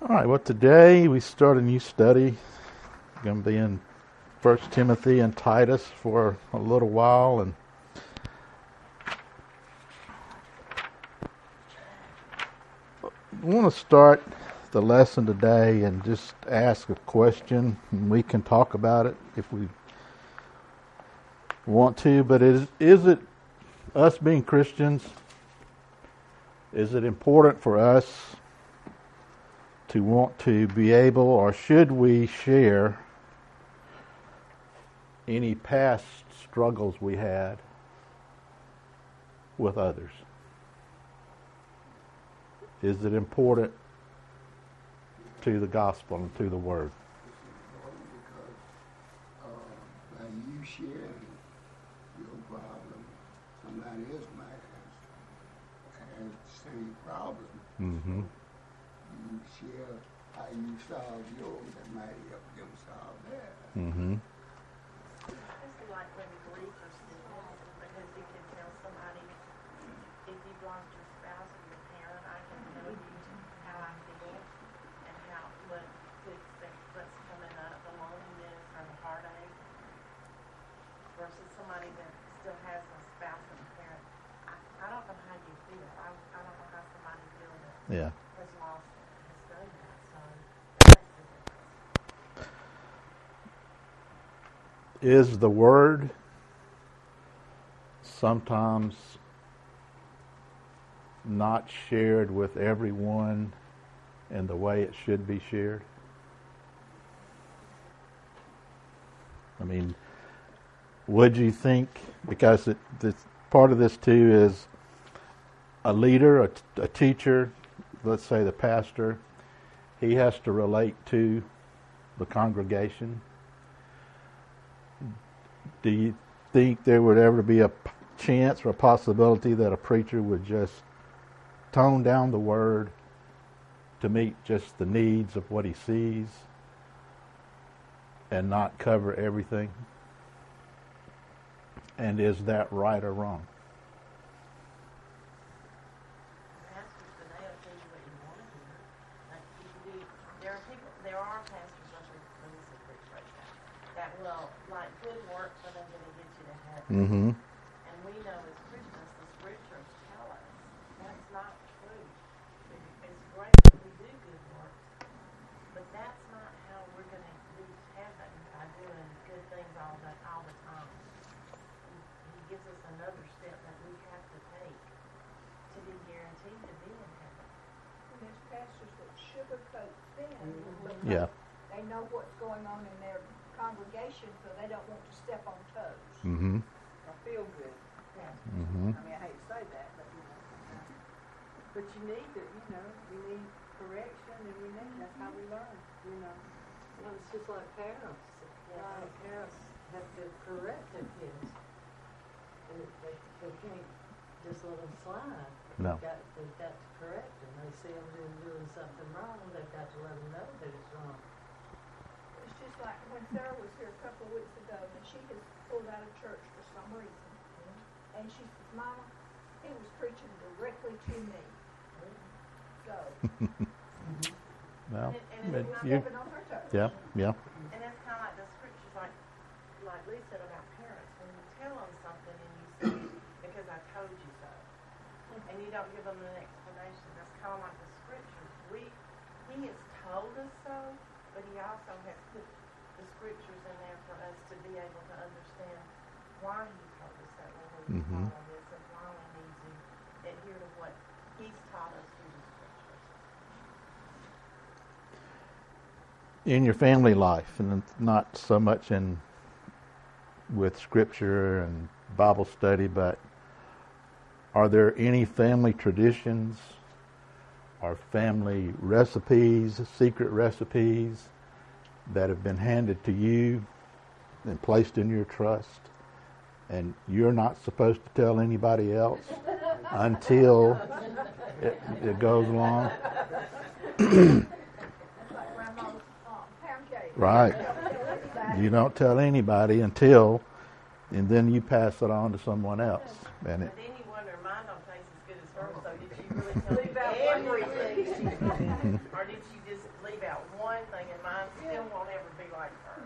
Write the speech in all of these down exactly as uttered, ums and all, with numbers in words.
All right, well, today we start a new study. We're going to be in First Timothy and Titus for a little while, and I want to start the lesson today and just ask a question, and we can talk about it if we want to, but is, is it, us being Christians, is it important for us to want to be able, or should we share any past struggles we had with others? Is it important to the gospel and to the word? Because uh, by you sharing your problem, somebody else might have, have the same problem. Mm-hmm. You share how you solve yours, that might help them solve theirs. Mm-hmm. It's like when grief or sickness, because you can tell somebody, if you've lost your spouse or your parent, I can tell you how I feel and how what what's coming up, the loneliness or the heartache, versus somebody that still has a spouse and a parent. I, I don't know how you feel. I, I don't know how somebody feels that Yeah. has lost has done that. So that makes a difference. Is the word sometimes not shared with everyone in the way it should be shared? I mean, would you think, because it, this, part of this too is a leader, a, a teacher, let's say the pastor, he has to relate to the congregation. Do you think there would ever be a p- chance or a possibility that a preacher would just tone down the word to meet just the needs of what he sees and not cover everything? And is that right or wrong? Pastors today will tell you what you want to hear. Like you can do, there are people, there are pastors, let me, let me say preach right now, that will, like, good works are going to get you to heaven. Mm-hmm. And we know as Christians, the scriptures tell us that's not true. It's great that we do good works, but that's not how we're going to reach heaven by doing good things all the, all the time. He, he gives us another step that we have to take to be guaranteed to be in heaven. And there's pastors that sugarcoat things. because Yeah. They know what's going on in their congregation, so they don't want to step on toes. Mm-hmm. Or feel good. Yeah. Mm-hmm. I mean, I hate to say that, but you know. But you need to, you know, we need correction, and we need, that's how we learn, you know. Well, it's just like parents. Right. Parents have to correct their kids. And they, they can't just let them slide. No. They've got, they've got to correct them. They see them doing, doing something wrong, they've got to let them know that it's wrong. It's just like when Sarah was here a couple of weeks ago, and she has pulled out of church for some reason. And she says, Mama, he was preaching directly to me. So, Well, And it- and but it's not you, stepping on her toes. yeah, yeah. And that's kind of like the scriptures, like, like Lee said about parents. When you tell them something and you say, because I told you so, and you don't give them an explanation, that's kind of like the scriptures. We, he has told us so, but he also has put the scriptures in there for us to be able to understand why he told us that when we Mhm. follow this, and why we need to adhere to what he's taught us through the scriptures. In your family life, and not so much in with scripture and Bible study, but are there any family traditions or family recipes, secret recipes that have been handed to you and placed in your trust, and you're not supposed to tell anybody else until it, it goes along? Like Grandma's um, pound cake. Right. You don't tell anybody until, and then you pass it on to someone else. And it, But then you wonder, mine don't taste as good as hers, so did she really tell Leave out me everything? Or did she just leave out one thing and mine still won't ever be like her?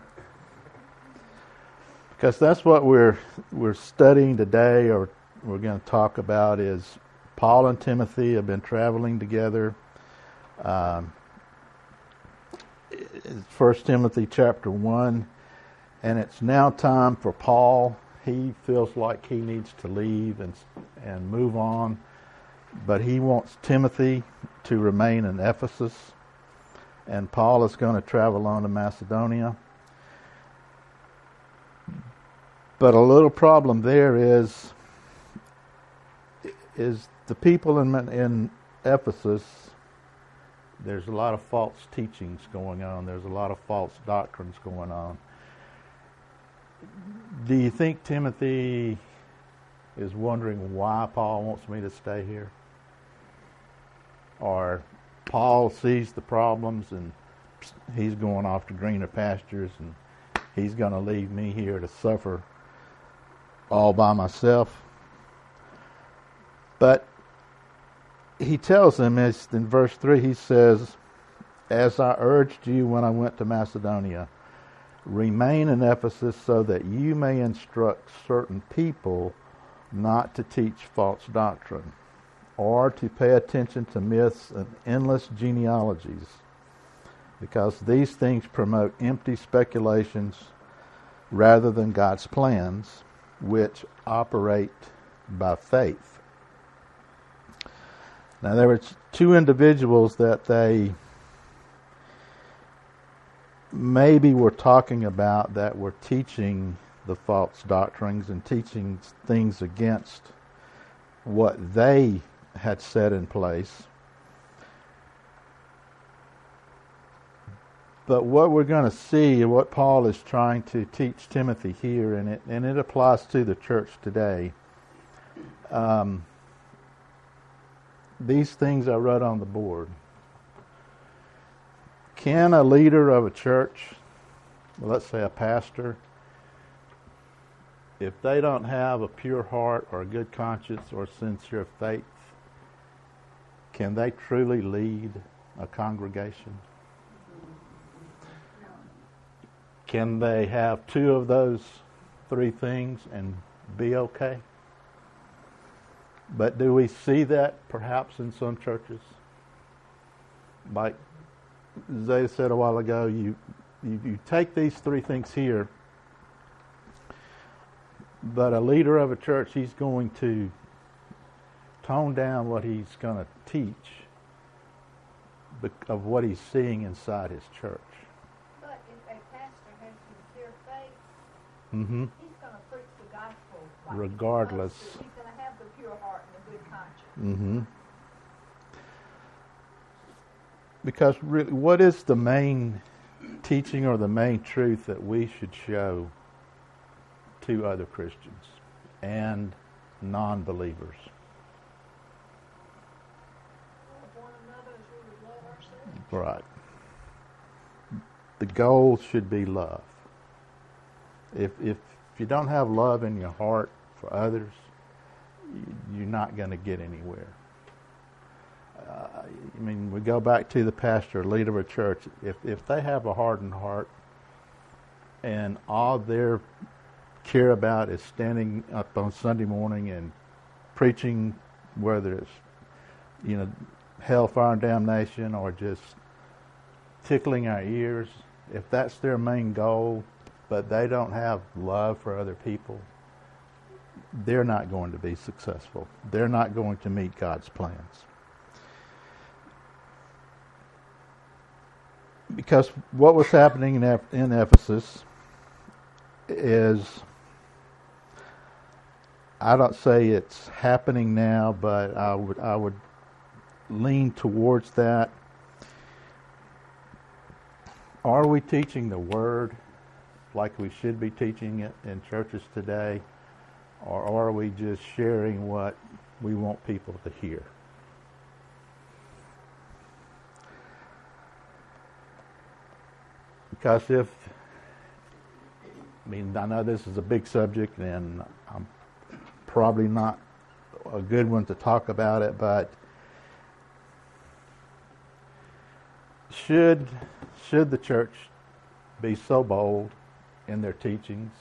Because that's what we're we're studying today, or we're going to talk about, is Paul and Timothy have been traveling together. Um, it's First Timothy chapter one, and it's now time for Paul. He feels like he needs to leave and and move on, but he wants Timothy to remain in Ephesus, and Paul is going to travel on to Macedonia. But a little problem there is, is the people in in Ephesus, there's a lot of false teachings going on. There's a lot of false doctrines going on. Do you think Timothy is wondering why Paul wants me to stay here? Or Paul sees the problems and he's going off to greener pastures and he's going to leave me here to suffer all by myself? But he tells them, as in verse three, he says, "As I urged you when I went to Macedonia, remain in Ephesus so that you may instruct certain people not to teach false doctrine, or to pay attention to myths and endless genealogies, because these things promote empty speculations rather than God's plans, which operate by faith." Now, there were two individuals that they maybe were talking about that were teaching the false doctrines and teaching things against what they had set in place. But what we're going to see, what Paul is trying to teach Timothy here, and it and it applies to the church today. Um, these things I wrote on the board. Can a leader of a church, let's say a pastor, if they don't have a pure heart or a good conscience or sincere faith, can they truly lead a congregation? Can they have two of those three things and be okay? But do we see that perhaps in some churches? Like Zay said a while ago, you, you you take these three things here, but a leader of a church, he's going to tone down what he's going to teach of what he's seeing inside his church. But if a pastor has sincere faith, Mm-hmm. he's going to preach the gospel like Regardless. he's supposed to. He's going to have the pure heart and the good conscience. Mm-hmm. Because really, what is the main teaching or the main truth that we should show to other Christians and non-believers? Love one another as we would love ourselves. Right. The goal should be love. If if you don't have love in your heart for others, you're not going to get anywhere. Uh, I mean, we go back to the pastor, leader of a church. If if they have a hardened heart and all they care about is standing up on Sunday morning and preaching, whether it's, you know, hellfire and damnation or just tickling our ears, if that's their main goal, but they don't have love for other people, they're not going to be successful. They're not going to meet God's plans. Because what was happening in, Eph- in Ephesus is, I don't say it's happening now, but I would I would lean towards that. Are we teaching the Word like we should be teaching it in churches today, or are we just sharing what we want people to hear? Because if, I mean, I know this is a big subject and I'm probably not a good one to talk about it, but should should the church be so bold in their teachings,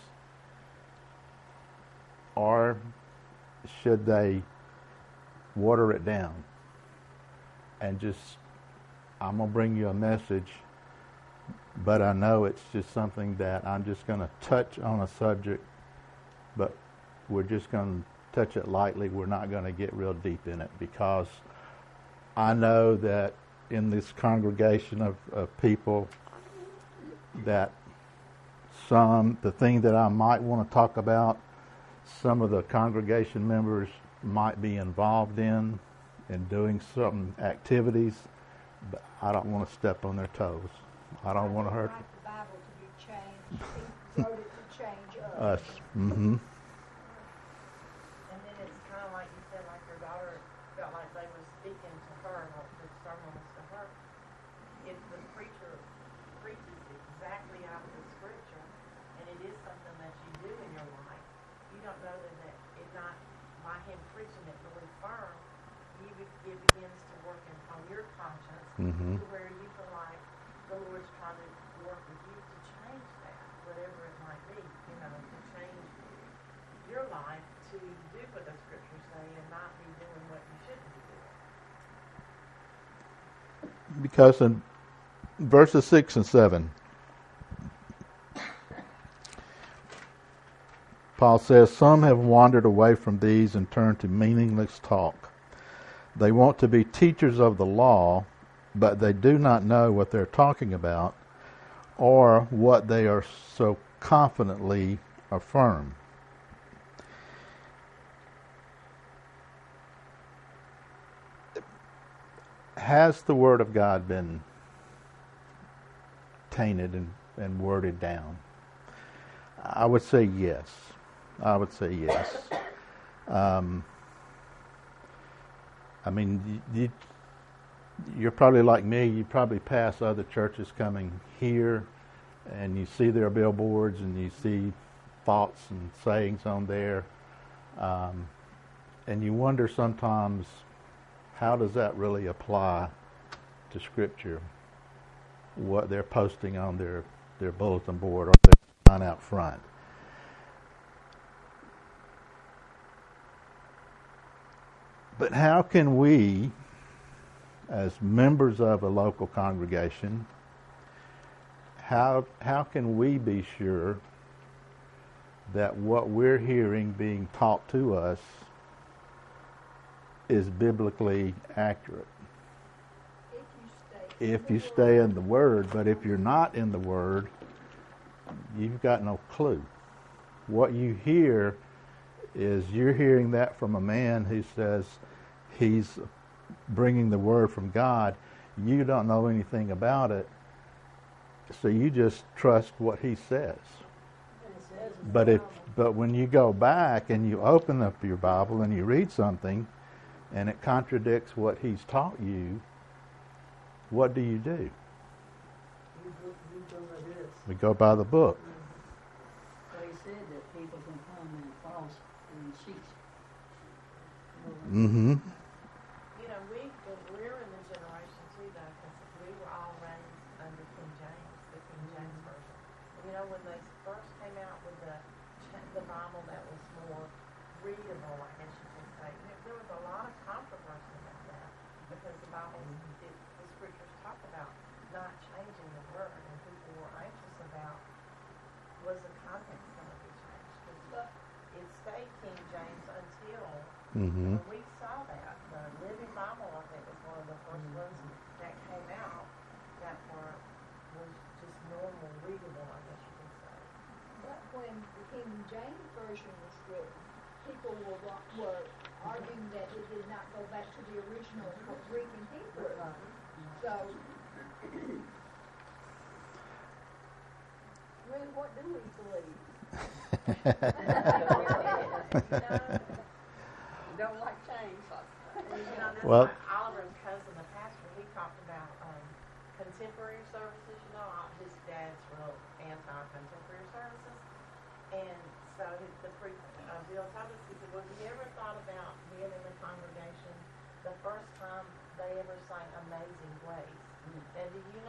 or should they water it down and just, I'm going to bring you a message, but I know it's just something that I'm just going to touch on a subject, but we're just going to touch it lightly. We're not going to get real deep in it, because I know that in this congregation of, of people that some, the thing that I might want to talk about, some of the congregation members might be involved in, in doing some activities, but I don't want to step on their toes. I don't want to hurt Like the Bible to be changed, he wrote it to change us. us. Mm-hmm. And then it's kind of like you said, like your daughter felt like they were speaking to her, like the sermon was to her. If the preacher preaches exactly out of the scripture, and it is something that you do in your life, you don't know that, that it not, by him preaching it really firm, you be, it begins to work in, on your conscience, Mm-hmm. to where you feel like the Lord's trying to work with you to change that, whatever it might be, you know, to change your life to do what the scriptures say and not be doing what you shouldn't be doing. Because in verses six and seven, Paul says, some have wandered away from these and turned to meaningless talk. They want to be teachers of the law, but they do not know what they're talking about or what they are so confidently affirm. Has the Word of God been tainted and, and worded down? I would say yes. I would say yes. Um, I mean, you, you, you're probably like me. You probably pass other churches coming here, and you see their billboards, and you see thoughts and sayings on there, um, and you wonder sometimes, how does that really apply to Scripture? What they're posting on their, their bulletin board or their sign out front. But how can we, as members of a local congregation, how how can we be sure that what we're hearing being taught to us is biblically accurate? If you stay. in If the you Word. stay in the Word, but if you're not in the Word, you've got no clue. What you hear is you're hearing that from a man who says he's bringing the Word from God. You don't know anything about it, so you just trust what he says. And it says in the But if Bible, but when you go back and you open up your Bible and you read something and it contradicts what he's taught you, what do you do? you go, you go like this. We go by the book. So he said that people can come in false and sheets. Mm-hmm. You know, we, we're in the generation too, though, because we were all raised under King James, the King James Version. You know, when they first came out with the, the Bible that was more readable, I guess you could say, there was a lot of controversy about that, because the Bible, it, the scriptures talk about not changing the word, and people were anxious about, was the content going to be changed? Because it stayed King James until Mm-hmm. when we saw that, the Living Bible, I think, was one of the first ones that came out that were was just normal, readable, I guess you could say. But when the King James Version was written, people were, were arguing that it did not go back to the original Greek and Hebrew. So, really, what do we believe? Don't like change. You know, that's Well- like Oliver's cousin, the pastor, he talked about um, contemporary services. You know, all- his dad's real anti-contemporary services. And so his, the pre, uh, Bill told us, he said, well, have you ever thought about being in the congregation the first time they ever sang Amazing Grace? And do you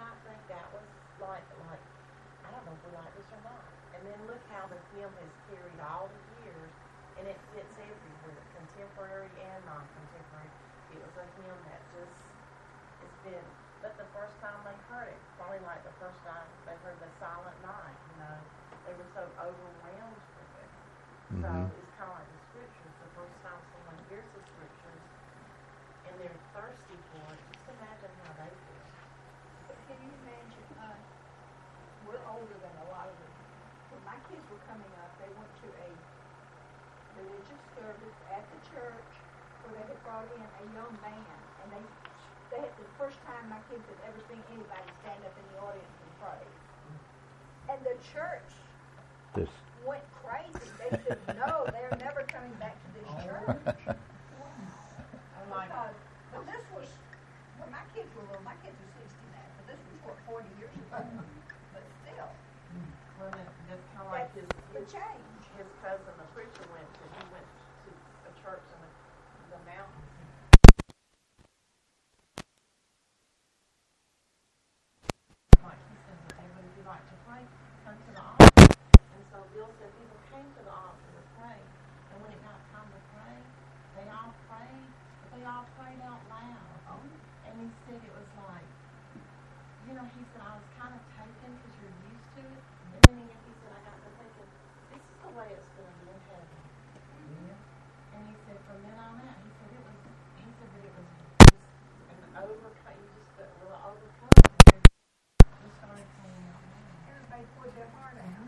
know if we like this or not. And then look how the hymn has carried all the years, and it fits everywhere, contemporary and non-contemporary. It was a hymn that just, it's been, but the first time they heard it, probably like the first time they heard the Silent Night, you know, they were so overwhelmed with it. So Mhm. it's kind of like the scriptures. The first time someone hears the scriptures and they're thirsty for it, just imagine how they feel. But can you imagine, uh, we're older than a lot of them. When my kids were coming up, they went to a religious service at the church where they had brought in a young man, and they, they had the first time my kids had ever seen anybody stand up in the audience and pray. And the church This. went crazy. They said, no, they're never coming back to this church. I'm like, Because, well, this was, when my kids were little, my kids are sixty now, so this was, what, forty years ago? But still, well, that, that's kind of like that's his, the his, change. his cousin, the preacher, went to, he went to a church in the, the mountains. Like he said, okay, but if you like to pray, come to the altar. And so Bill said people came to the altar to pray, and when it got time to pray, they all prayed, but they all prayed out loud. And he said it was like, you know, he said I was kind of taken because you're used to it, and then he, he said I got to thinking, this is the way it's going to be in heaven. And he said from then on out, he said it was, he said that it was just an overcome, you just got a little overcome. You started praying out loud. Everybody poured their heart out.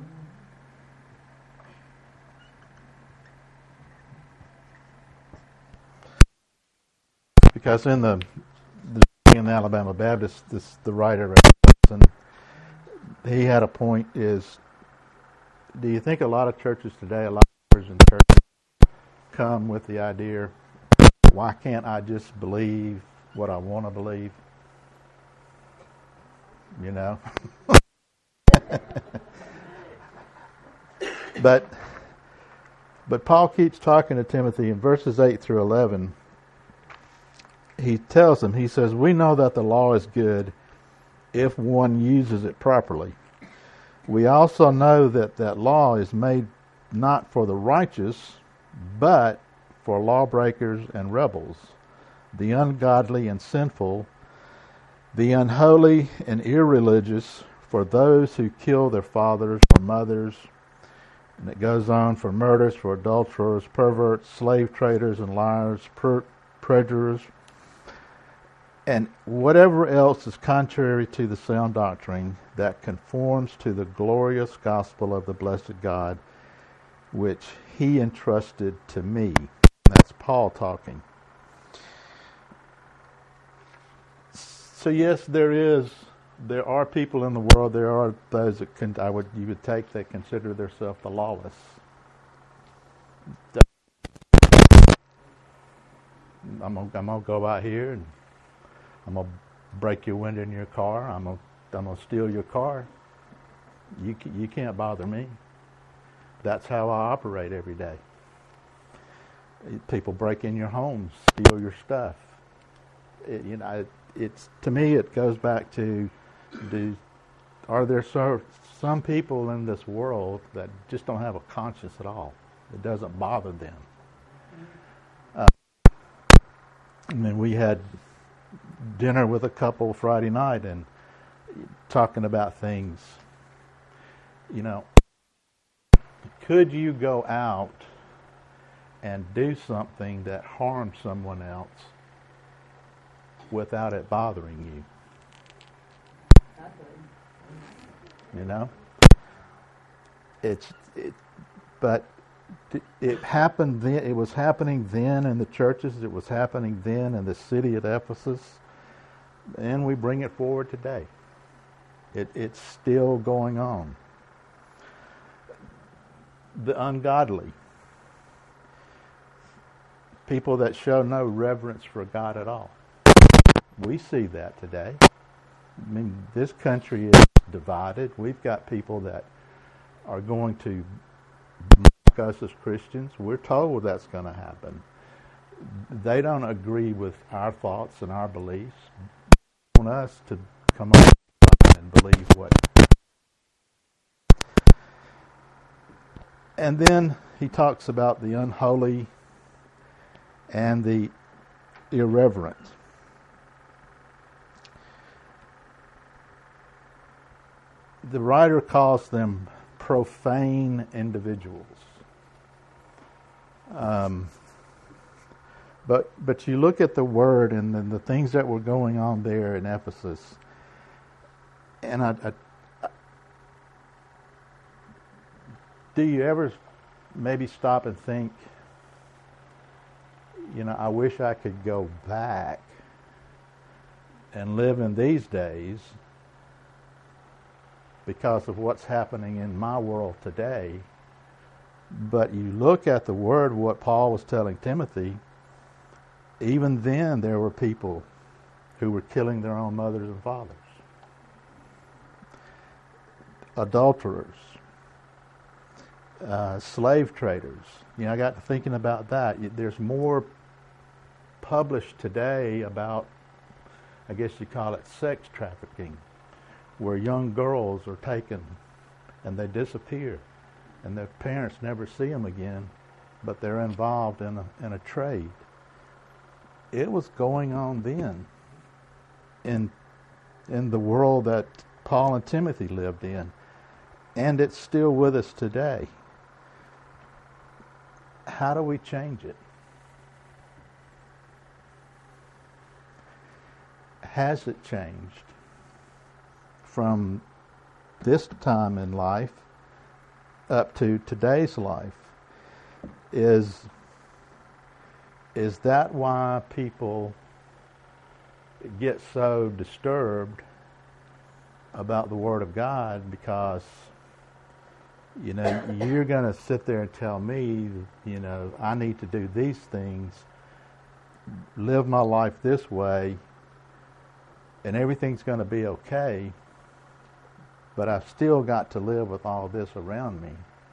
Because in the, the in the Alabama Baptist, this the writer, and he had a point. Is do you think a lot of churches today, a lot of Christian churches, come with the idea, why can't I just believe what I want to believe? You know. but but Paul keeps talking to Timothy in verses eight through eleven. He tells them, he says, we know that the law is good if one uses it properly. We also know that that law is made not for the righteous, but for lawbreakers and rebels, the ungodly and sinful, the unholy and irreligious, for those who kill their fathers or mothers, and it goes on, for murderers, for adulterers, perverts, slave traders and liars, per- perjurers, and whatever else is contrary to the sound doctrine that conforms to the glorious gospel of the blessed God, which he entrusted to me. That's Paul talking. So yes, there is, there are people in the world, there are those that can, I would, you would take that consider themselves the lawless. I'm gonna, I'm gonna go out here and I'm gonna break your window in your car. I'm gonna, I'm gonna steal your car. You, you can't bother me. That's how I operate every day. People break in your homes, steal your stuff. It, you know, it, it's to me, it goes back to, do, are there so, some people in this world that just don't have a conscience at all? It doesn't bother them. Uh, and then we had dinner with a couple Friday night and talking about things. You know, could you go out and do something that harms someone else without it bothering you? You know, it's it, but it happened then. It was happening then in the churches. It was happening then in the city of Ephesus. And we bring it forward today. It, it's still going on. The ungodly. People that show no reverence for God at all. We see that today. I mean, this country is divided. We've got people that are going to mock us as Christians. We're told that's going to happen. They don't agree with our thoughts and our beliefs. They want us to come up and believe what And then he talks about the unholy and the irreverent. The writer calls them profane individuals. Um, but but you look at the word and the, the things that were going on there in Ephesus, and I, I, I, do you ever maybe stop and think, you know, I wish I could go back and live in these days because of what's happening in my world today. But you look at the word, what Paul was telling Timothy, even then there were people who were killing their own mothers and fathers. Adulterers. Uh, slave traders. You know, I got to thinking about that. There's more published today about, I guess you call it sex trafficking, where young girls are taken and they disappear and their parents never see them again, but they're involved in a, in a trade. It was going on then in, in the world that Paul and Timothy lived in, and it's still with us today. How do we change it? Has it changed from this time in life up to today's life? Is is that why people get so disturbed about the Word of God? Because, you know, you're going to sit there and tell me, you know, I need to do these things, live my life this way, and everything's going to be okay, but I've still got to live with all this around me.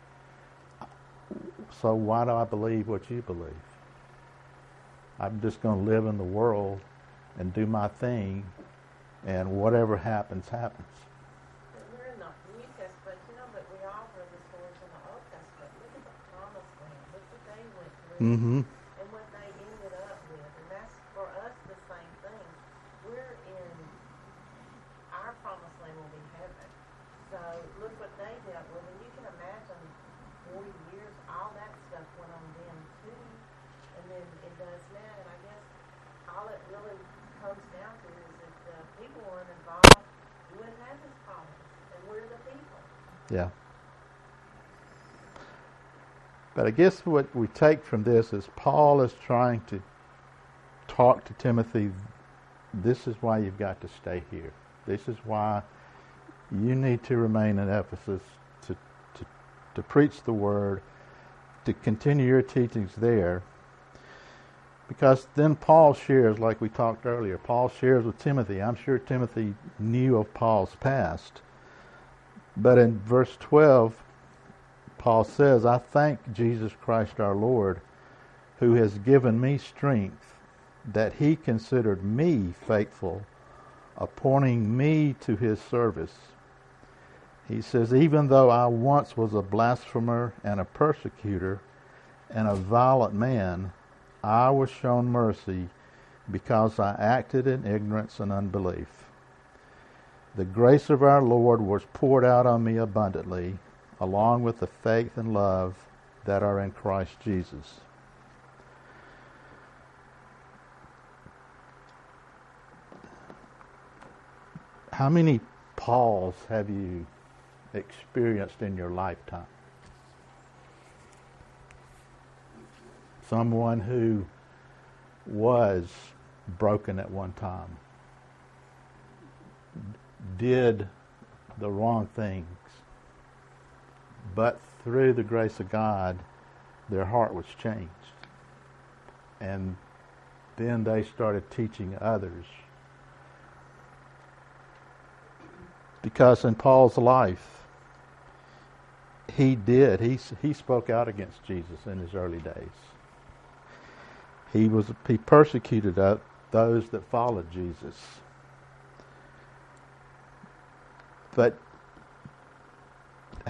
So why do I believe what you believe? I'm just going to live in the world and do my thing, and whatever happens, happens. But we're in the New Testament, you know, but we all read the stories in the Old Testament. Look at the promised land. Look what they went through Mm-hmm. and what they ended up with. And that's, for us, the same thing. We're in, our promised land will be heaven. So look what they dealt with. And you can imagine forty years, all that stuff went on then too. And then it does now. And I guess all it really comes down to is if the people weren't involved, you wouldn't have this promise. And we're the people. Yeah. But I guess what we take from this is Paul is trying to talk to Timothy, this is why you've got to stay here. This is why you need to remain in Ephesus, to, to, to preach the word, to continue your teachings there. Because then Paul shares, like we talked earlier, Paul shares with Timothy. I'm sure Timothy knew of Paul's past. But in verse twelve, Paul says, I thank Jesus Christ our Lord, who has given me strength, that he considered me faithful, appointing me to his service. He says, even though I once was a blasphemer and a persecutor and a violent man, I was shown mercy because I acted in ignorance and unbelief. The grace of our Lord was poured out on me abundantly, along with the faith and love that are in Christ Jesus. How many Pauls have you experienced in your lifetime? Someone who was broken at one time, did the wrong things, but through the grace of God, their heart was changed. And then they started teaching others. Because in Paul's life, he did. He he spoke out against Jesus in his early days. He was he persecuted those that followed Jesus.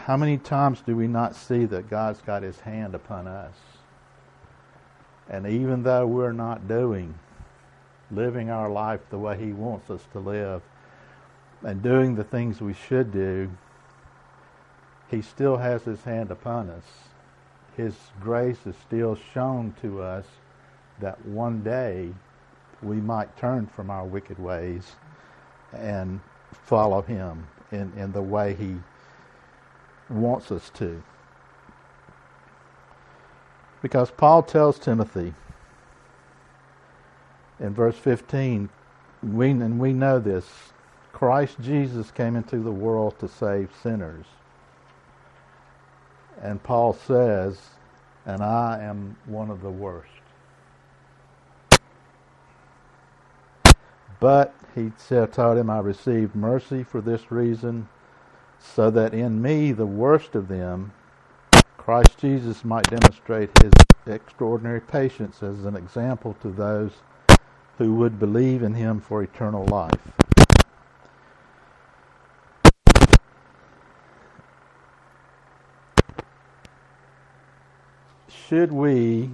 how many times do we not see that God's got His hand upon us? And even though we're not doing, living our life the way He wants us to live, and doing the things we should do, He still has His hand upon us. His grace is still shown to us that one day we might turn from our wicked ways and follow Him in, in the way He wants us to. Because Paul tells Timothy in verse fifteen, we, and we know this, Christ Jesus came into the world to save sinners. And Paul says, and I am one of the worst. But he said, told him, I received mercy for this reason, so that in me, the worst of them, Christ Jesus might demonstrate His extraordinary patience as an example to those who would believe in Him for eternal life. Should we,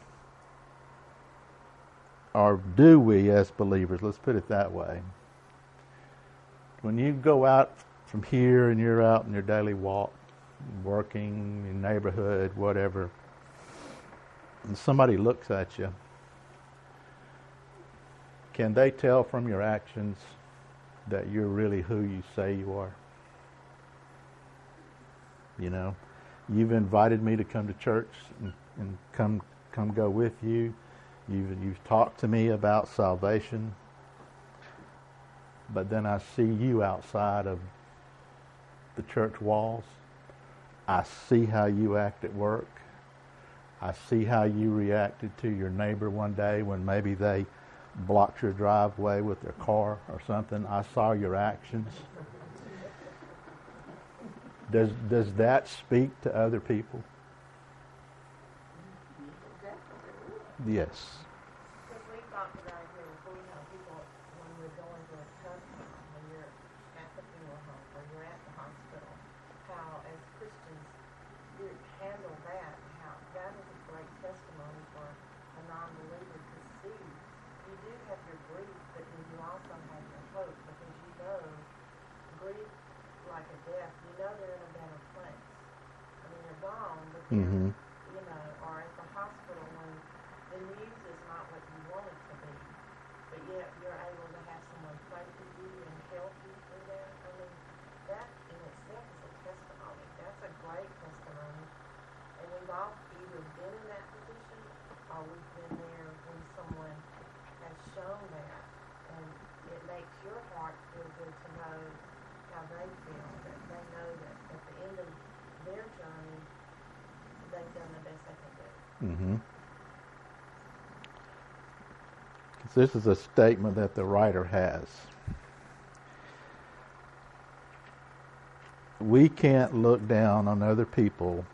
or do we as believers, let's put it that way, when you go out from here and you're out in your daily walk, working in your neighborhood, whatever, and somebody looks at you, can they tell from your actions that you're really who you say you are? You know, you've invited me to come to church and, and come come go with you. You've you've talked to me about salvation, but then I see you outside of the church walls. I see how you act at work. I see how you reacted to your neighbor one day when maybe they blocked your driveway with their car or something. I saw your actions. Does does that speak to other people? Yes. Because we talked about here before, you know, people, when we're going to a customer, when you're at the funeral home, or you're at the hospital, how as Christians you handle that, how that is a great testimony for a non-believer to see. You do have your grief, but then you also have your hope, because you know grief, like a death, you know they're in a better place. I mean, they're gone, but they're, Mm-hmm. you know, or at the hospital when the news is not what you want it to be, but yet you're able to have someone pray for you and help you through that. I mean, that in itself is a testimony. That's a great testimony. And we've all either been in that position or we've been there when someone has shown that. And it makes your heart feel good to know how they feel, that they know that at the end of their journey, they've done the best they can do. Mm-hmm. This is a statement that the writer has. We can't look down on other people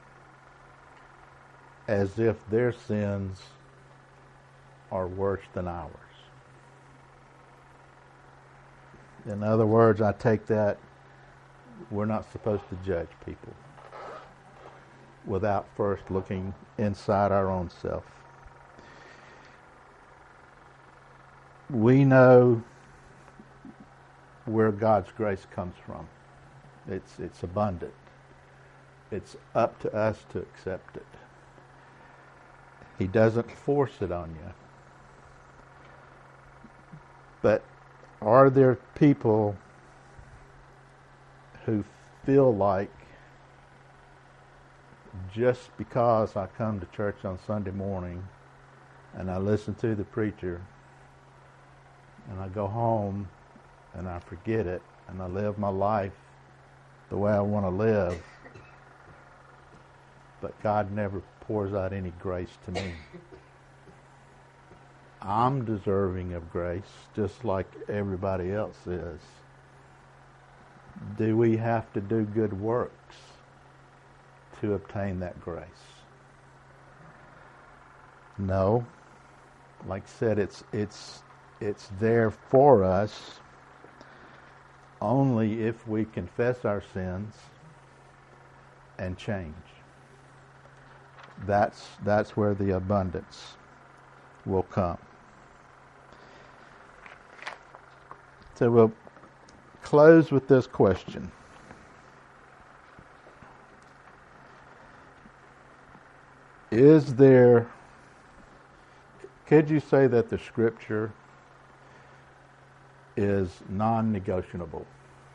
as if their sins are worse than ours. In other words, I take that we're not supposed to judge people without first looking inside our own self. We know where God's grace comes from. It's it's abundant. It's up to us to accept it. He doesn't force it on you. But are there people who feel like just because I come to church on Sunday morning and I listen to the preacher and I go home and I forget it and I live my life the way I want to live, but God never pours out any grace to me? I'm deserving of grace just like everybody else is. Do we have to do good works to obtain that grace? No. Like I said, it's it's it's there for us only if we confess our sins and change. That's, that's where the abundance will come. So we'll close with this question. Is there, could you say that the Scripture is non-negotiable?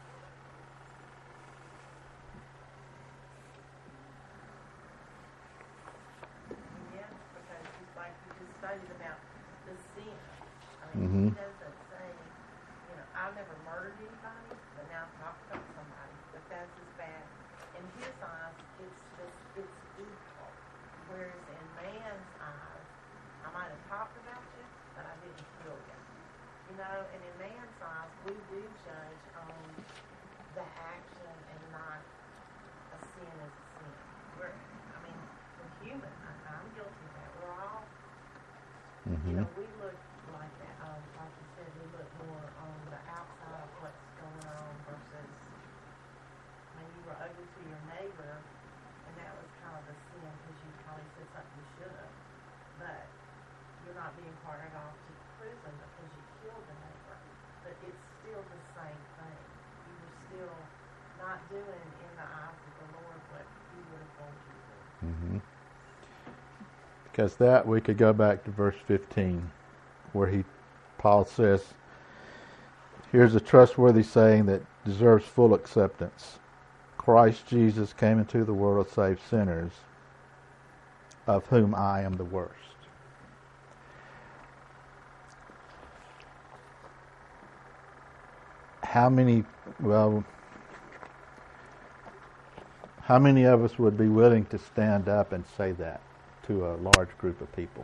Yeah, because just like we just studied about the sin. I mean, Mhm. he doesn't say, you know, I've never murdered anybody, but now I've talked about somebody, but that's as bad. In his eyes, it's just, it's equal. Whereas in man's eyes, I might have talked about you, but I didn't kill you. You know, and in man's eyes, we do judge on the action and not a sin as a sin. We're, I mean, we're human. I, I'm guilty of that. We're all, you Mm-hmm. know, we look like that. Um, like you said, we look more on the outside of what's going on versus when you were ugly to your neighbor, and that was kind of a sin because you probably said something you should have. But you're not being carted off to prison because you killed a neighbor. But it's still the same thing. You were still not doing in the eyes of the Lord what He would have told you to do. Mm-hmm. Because that, we could go back to verse fifteen, where he, Paul says, here's a trustworthy saying that deserves full acceptance. Christ Jesus came into the world to save sinners, of whom I am the worst. How many, well, how many of us would be willing to stand up and say that to a large group of people?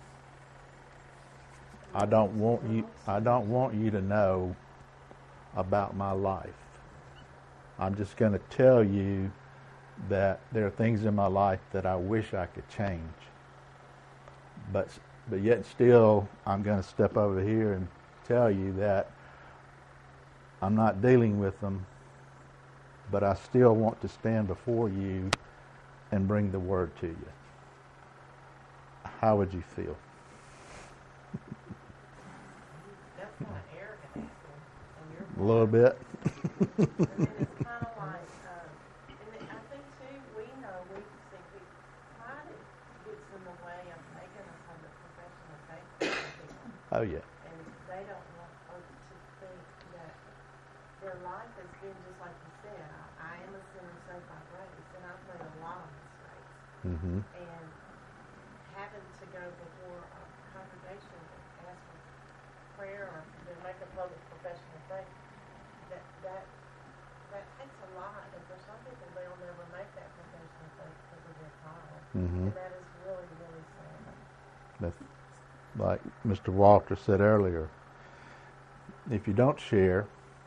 I don't want you, I don't want you to know about my life. I'm just going to tell you that there are things in my life that I wish I could change. But but yet still, I'm going to step over here and tell you that I'm not dealing with them, but I still want to stand before you and bring the word to you. How would you feel? That's kind of arrogant, actually, on your part. A little bit? And then it's kind of like, uh, and then I think too, we know, we think we, pride gets in the way of making us on the profession of faith for people. Oh, yeah. And they don't want folks to think that their life has been just like you said. I, I am a sinner saved by grace, and I've made a lot of mistakes. Mm-hmm. And having to go before a congregation and ask for prayer or to make a public profession of faith, that that that takes a lot. And for some people, they'll never make that profession of faith because of their pride. Mm-hmm. And that is really, really sad. That's like Mister Walter said earlier. If you don't share,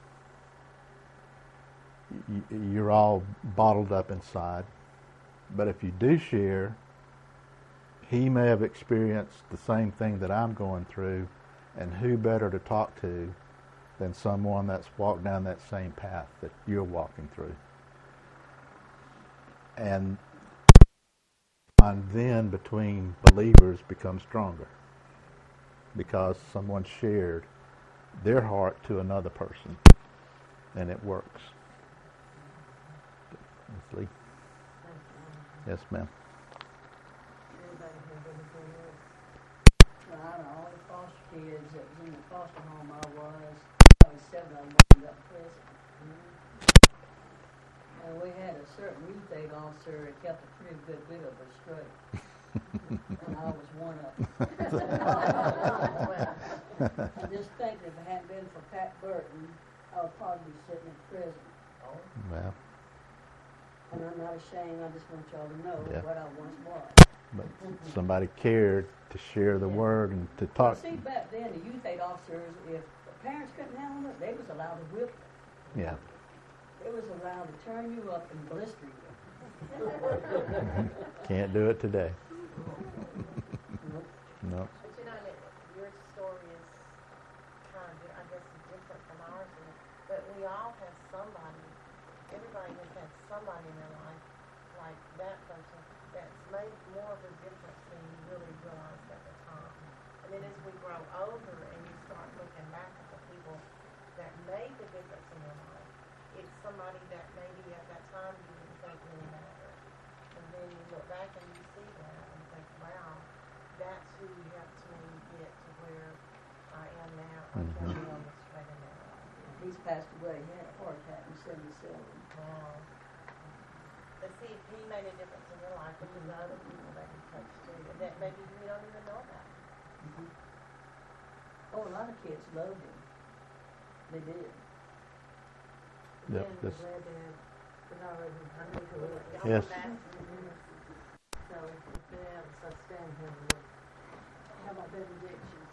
y- you're all bottled up inside. But if you do share, he may have experienced the same thing that I'm going through, and who better to talk to than someone that's walked down that same path that you're walking through. And and then between believers becomes stronger because someone shared their heart to another person, and it works. Miz Lee? Yes, ma'am. Anybody have anything else? Well, out of all the foster kids that was in the foster home I was, probably seven of them ended up in prison. And we had a certain youth aid officer that kept a pretty good bit of us straight. And I was one of them. I just think if it hadn't been for Pat Burton, I would probably be sitting in prison. Well, And I'm not ashamed, I just want y'all to know Yeah. what I once was. but somebody cared to share the Yeah. word and to Well, talk. see, back then, the youth aid officers, if the parents couldn't handle it, they was allowed to whip them. Yeah. They was allowed to turn you up and blister you. Can't do it today. Nope. No. But you know, that your story is kind of, I guess, different from ours, and, but we all have somebody, everybody has had somebody in their life like that person, that's made more of a difference than you really realized at the time. And then as we grow older and you start looking back at the people that made the difference in your life, it's somebody that maybe at that time you didn't think really mattered. And then you look back and you see that and think, wow, that's who helped me get to where I am now. I can be on the straight and narrow. He's passed away. He had a heart attack in seventy-seven. Wow. But see, he made a difference in your life, which is the other people that he touched too, and that maybe you don't even know about. Mm-hmm. Oh, a lot of kids loved him. They did. Yep, And this- glad to have Bernard and Honey to look at. Yes. So, yeah, so stand him. How about benedictions?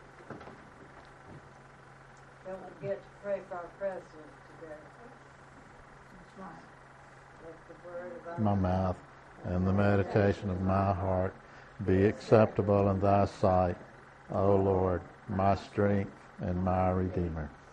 Don't forget to pray for our president today. That's right. Let the word of our My mouth and the meditation of my heart be acceptable in thy sight, O Lord, my strength and my redeemer.